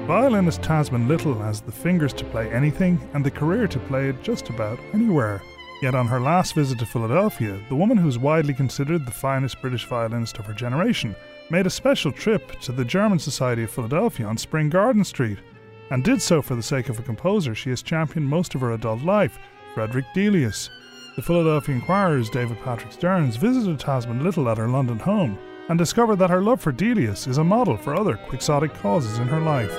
Violinist Tasman Little has the fingers to play anything and the career to play it just about anywhere. Yet on her last visit to Philadelphia, the woman who's widely considered the finest British violinist of her generation made a special trip to the German Society of Philadelphia on Spring Garden Street, and did so for the sake of a composer she has championed most of her adult life, Frederick Delius. The Philadelphia Inquirer's David Patrick Stearns visited Tasman Little at her London home and discovered that her love for Delius is a model for other quixotic causes in her life.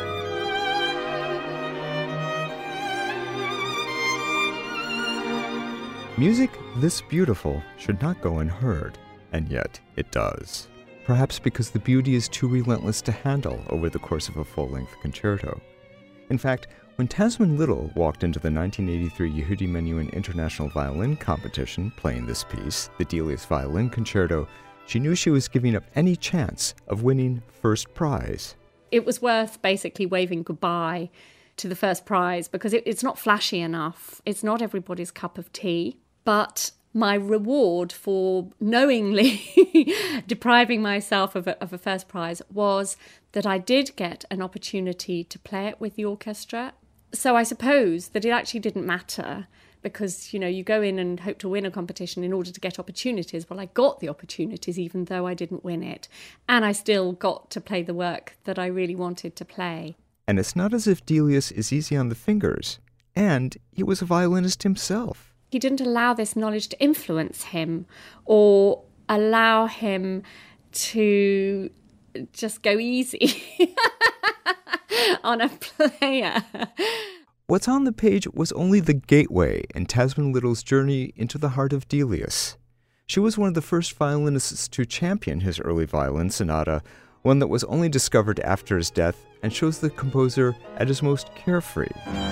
Music this beautiful should not go unheard, and yet it does. Perhaps because the beauty is too relentless to handle over the course of a full-length concerto. In fact, when Tasman Little walked into the 1983 Yehudi Menuhin International Violin Competition playing this piece, the Delius Violin Concerto, she knew she was giving up any chance of winning first prize. It was worth basically waving goodbye to the first prize because it's not flashy enough. It's not everybody's cup of tea. But my reward for knowingly depriving myself of a first prize was that I did get an opportunity to play it with the orchestra. So I suppose that it actually didn't matter because, you go in and hope to win a competition in order to get opportunities. Well, I got the opportunities even though I didn't win it. And I still got to play the work that I really wanted to play. And it's not as if Delius is easy on the fingers. And he was a violinist himself. He didn't allow this knowledge to influence him or allow him to just go easy on a player. What's on the page was only the gateway in Tasman Little's journey into the heart of Delius. She was one of the first violinists to champion his early violin sonata, one that was only discovered after his death and shows the composer at his most carefree.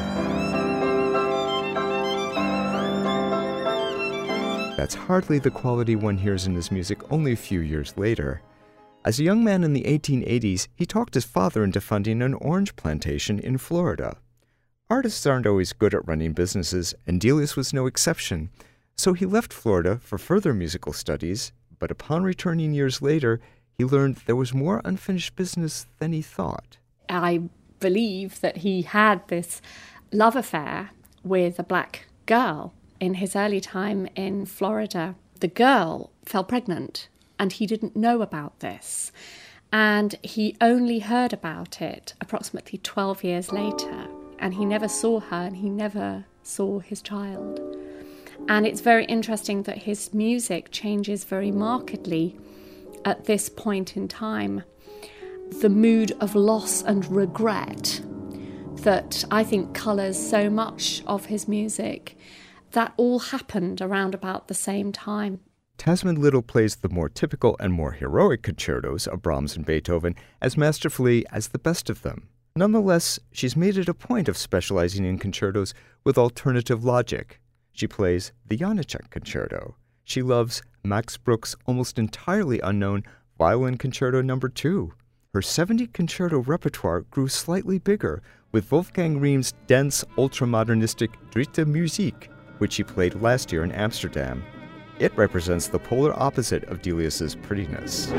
That's hardly the quality one hears in his music only a few years later. As a young man in the 1880s, he talked his father into funding an orange plantation in Florida. Artists aren't always good at running businesses, and Delius was no exception. So he left Florida for further musical studies, but upon returning years later, he learned there was more unfinished business than he thought. I believe that he had this love affair with a black girl in his early time in Florida. The girl fell pregnant and he didn't know about this. And he only heard about it approximately 12 years later. And he never saw her and he never saw his child. And it's very interesting that his music changes very markedly at this point in time. The mood of loss and regret that I think colours so much of his music, that all happened around about the same time. Tasman Little plays the more typical and more heroic concertos of Brahms and Beethoven as masterfully as the best of them. Nonetheless, she's made it a point of specializing in concertos with alternative logic. She plays the Janacek Concerto. She loves Max Bruch's almost entirely unknown Violin Concerto No. 2. Her 70-concerto repertoire grew slightly bigger with Wolfgang Riem's dense, ultra-modernistic Dritte Musik, which she played last year in Amsterdam. It represents the polar opposite of Delius's prettiness.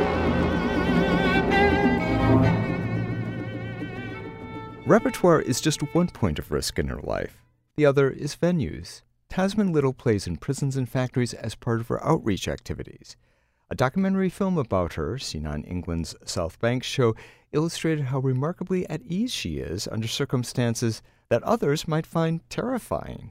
Repertoire is just one point of risk in her life. The other is venues. Tasman Little plays in prisons and factories as part of her outreach activities. A documentary film about her, seen on England's South Bank show, illustrated how remarkably at ease she is under circumstances that others might find terrifying.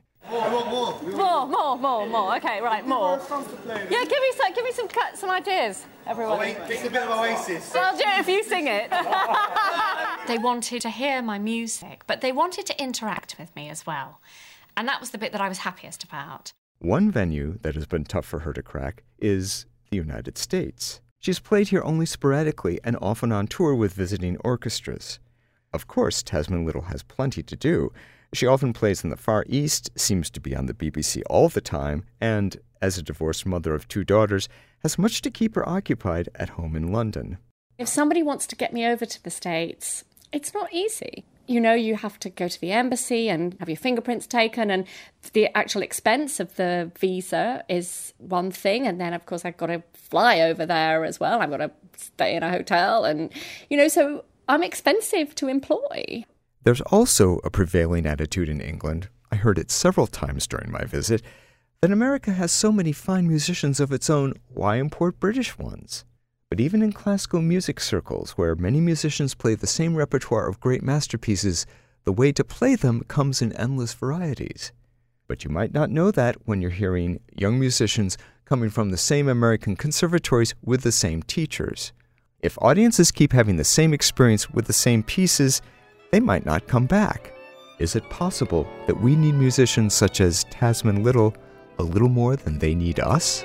More. Okay, right, more. Yeah, give me some ideas, everyone. It's a bit of Oasis. I'll do it if you sing it. They wanted to hear my music, but they wanted to interact with me as well. And that was the bit that I was happiest about. One venue that has been tough for her to crack is the United States. She's played here only sporadically and often on tour with visiting orchestras. Of course, Tasman Little has plenty to do. She often plays in the Far East, seems to be on the BBC all the time, and, as a divorced mother of 2 daughters, has much to keep her occupied at home in London. If somebody wants to get me over to the States, it's not easy. You have to go to the embassy and have your fingerprints taken, and the actual expense of the visa is one thing. And then, of course, I've got to fly over there as well. I've got to stay in a hotel. And, so I'm expensive to employ. There's also a prevailing attitude in England, I heard it several times during my visit, that America has so many fine musicians of its own, why import British ones? But even in classical music circles, where many musicians play the same repertoire of great masterpieces, the way to play them comes in endless varieties. But you might not know that when you're hearing young musicians coming from the same American conservatories with the same teachers. If audiences keep having the same experience with the same pieces, they might not come back. Is it possible that we need musicians such as Tasman Little a little more than they need us?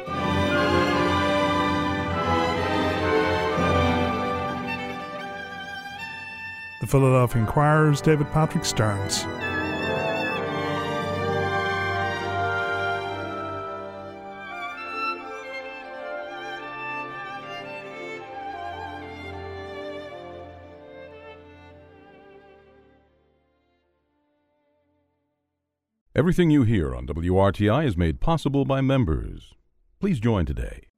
The Philadelphia Inquirer's David Patrick Stearns. Everything you hear on WRTI is made possible by members. Please join today